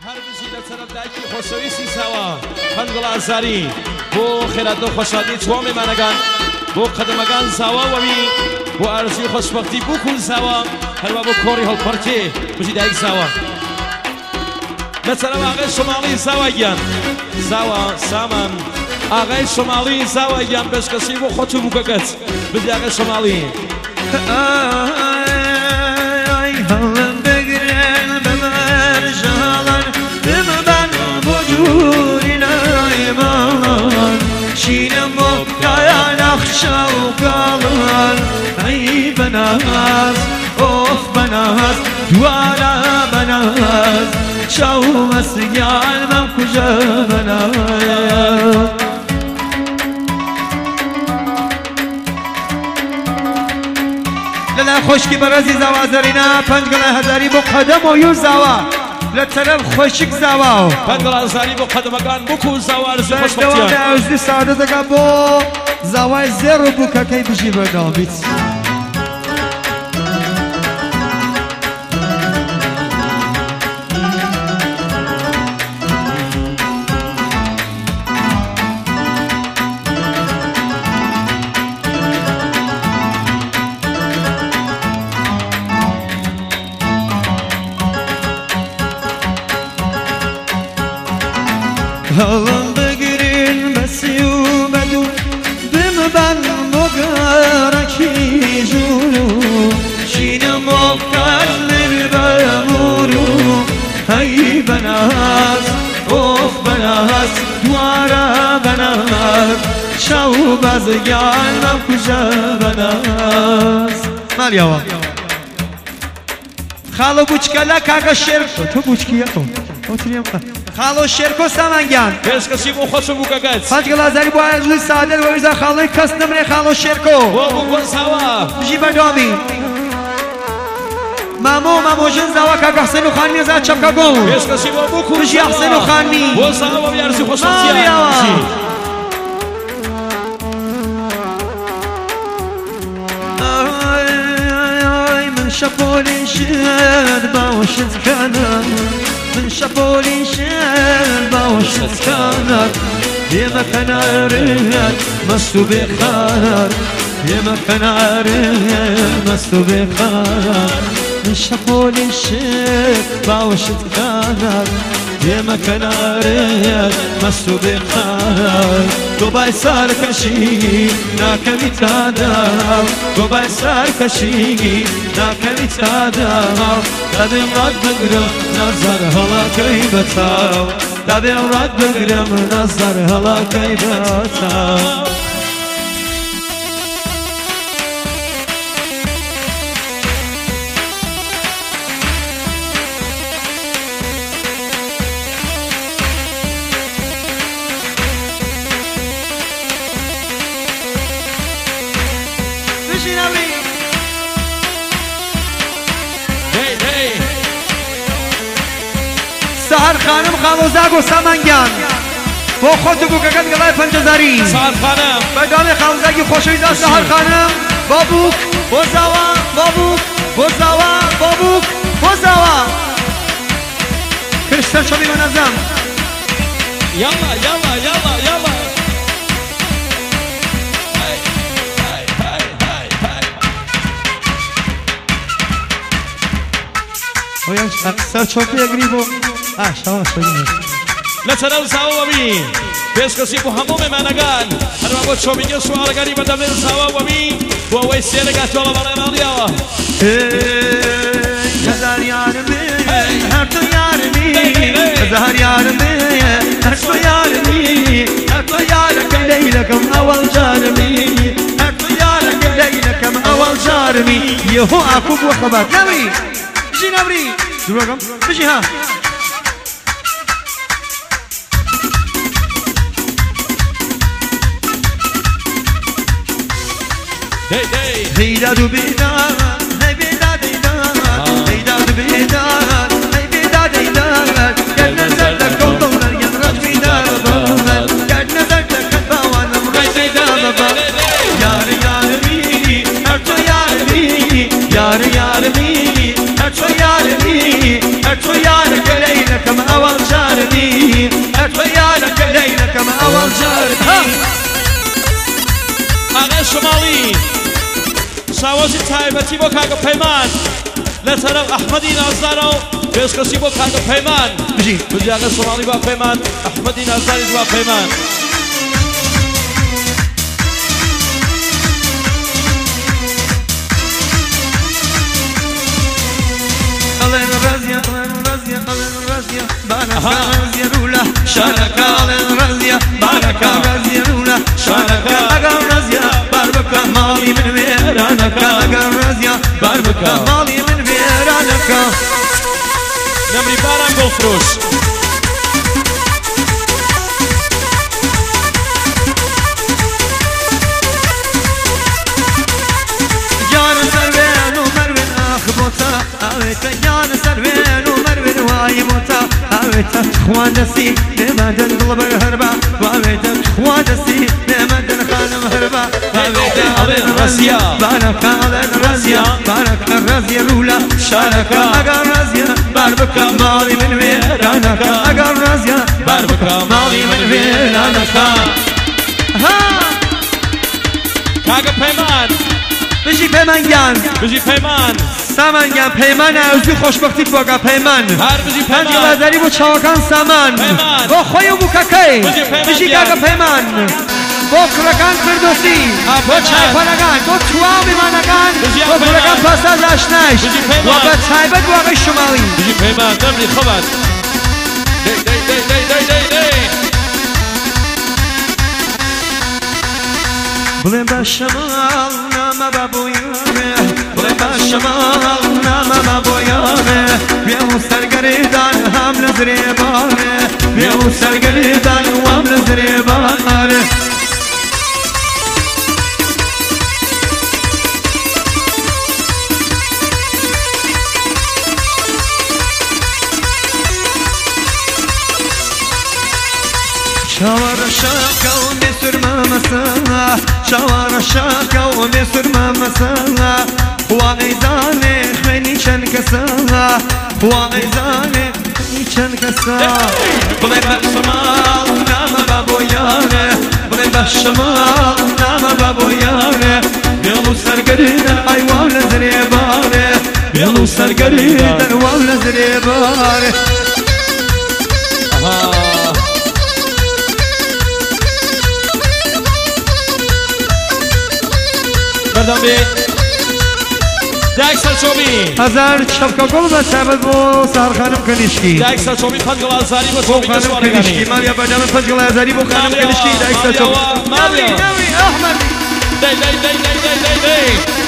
هر بزی لطرف دایکی خوشویستی سوا خندل آزاری بو خیرات و خوشحالی چوام منگان بو قدمگان سوا و بی بو عرضی خوشبختی بو کل سوا هر بو کوری هل پرکی بزی دایک سوا لطرف آقای شمالی سوا گیان سوا سامان آقای شمالی سوا گیان بس کسی بو خودشو بو کگت بزی آقای شمالی شوقان ای بناز اوف بناز دوارا بناز شو مسیال من کجا بناز للا خوشکی برازی زوازرینا 5000 بو قدم و یو زوا لطرف خوشک زوا 5000 بو قدمگان بو کو زوا رزی خوشبختیان دوانه عزدی سعادت دکا بو زوای زر بو که کی بشی برنامید هلم بگیرین بسیو بدو بمبن مگرکی جورو شینم افکار بمورو هی بناز اوف بناز دوارا بناز شو بازگان من کجا بناز مالیاوا خالو بوچکلا کاغا شرک تو بوچکیه تو oturayım خالو شرکو سامانگان بس کسی بو خوشو بو کگت 5000 بو عزیز سعادت و ایزا خالوی کس نمره خالو شرکو بو سوا بجی بردامی مامو جن زوا که حسین خانمی از چپکا گو بس کسی بو کو بجی حسین خانمی بو سوا و یارسی خوشبختیان من شپولی شد باوشت کنم من شپولی شد باوشت کنم یه مکن عرق مستو بخار یه مکن عرق مستو بخار من شپولی شد باوشت کنم یه مکن عرق مستو بخار تو بای سر کشی نکمی تادم تو بای سر کشی نکمی تادم دادم رد بگرم نظر حالا کی بتاو دادم رد بگرم نظر حالا کی بتاو سهر خانم خالوزاگ و سامانگان با خود بو کگت گلای 5000 سهر خانم بدام خالوزاگی خوشویزا سهر خانم بابوک بوزاوا بابوک بوزاوا بابوک بوزاوا کریستان شمی منظم یالا اویان سر چوکی اگریبو شما شدیم لطرف سوا و بی بس کسی بو هموم منگان هر با چوبینگ سوالگاری بدم سوا و بی بو اوی سیرگا چولا برای مالیاوا هزار یارمی هر تو یارمی هزار یارمی هر تو یارمی هر تو یارک لیلکم اول جارمی هر تو یارک لیلکم اول جارمی یهو اکو بو خبر نبری بجی نبری دروگم بجی ها هیدادو بیدار هی بیدار هیدادو بیدار هی بیدار گرد نظر لکن دولار گرد بیدار گرد نظر لکن باوانم رای بیدار یار یارمی هر تو یارمی یار یارمی هر تو یارمی هر تو یار گلیلکم اول ليلكم أول جارمي آقای شمالی شاوازی تایبەتی بۆ کاکە پەیمان لە تەرەف ئەحمەدی نازدارە و پێشکەشی بۆ کاکە پەیمان بژی بژی ئاقای شمالی با پەیمان ئەحمەدی نازداریش با پەیمان ألين رزية بارك رزية رولا شارك ألين رزية بارك رزية رولا شارك أقر رزية بارك مالي من ويرانك أقر رزية بارك مالي من ويرانك نمری باران گڵفرۆش جان سروين ومروين أخبوتا أويتا جان سروين ومروين وايموتا أويتا خوانسي نمدن قلب الهربا وأويتا خوانسي نمدن خانم هربا أويتا ألين رزية بارك ألين رزية بارك الرزية رولا شارك أقر رزية بارك مالي من ويرانك أقر رزية بارك مالي من ويرانك ها کاکە پەیمان بژی پەیمان گیان بژی پەیمان سامان گیان پەیمانە ئەوزی خۆشبەختیت بۆگا پەیمان هەر بژی پەنجی پەیمان بازاری بۆ چاوەکان سامان پەیمان. بۆ خۆی و بووکەکەی بژی پەیمان بژی گیان. کاکە پەیمان بۆ کوڕەکان فردۆسی بۆ پەیمان. چایپەنەکان بۆ تواو میوانەکان بژی بۆ پەیمان. کوڕەکان پاساژ ئاشنایش بژی پەیمان. و بە تایبەت بۆ ئاغای شماڵی بژی پەیمان نەمری خەبات دەی دەی دەی دەی دەی دەی دەی بڵێ بە شەماڵ نامە بە بۆیانێ بڵێ بە شەماڵ نامە بە بۆیانێ بێ و سەرگەریدان هەم لە زرێبانێ بێ و سەرگەریدان وام لە زرێبانێ شاور شاكا ومسر ما مسا شاور شاكا ومسر ما مسا وايزاني خمني شن كسا وايزاني خمني شن كسا بلي بشمال نام بابوياني بلي بشمال نام بابوياني يلو سرقريدا ايوان لزريباني يلو سرقريدا ايوان لزريباني بردم بی دایک سەرچۆمی هزار شەفکە گوڵ بە سابەت بۆ سار خانم کەنیشکی دایک سەرچۆمی پەنجڵ ئازاری بۆ بۆ چۆمی خانم کەنیشکی گەشتوارەکانی مالیا بەردەمە پەنجڵ ئازاری بۆ خانم کەنیشکی دایک سەرچۆمی مالیا نەوی ئەحمەد دەی دەی دەی دەی دەی دەی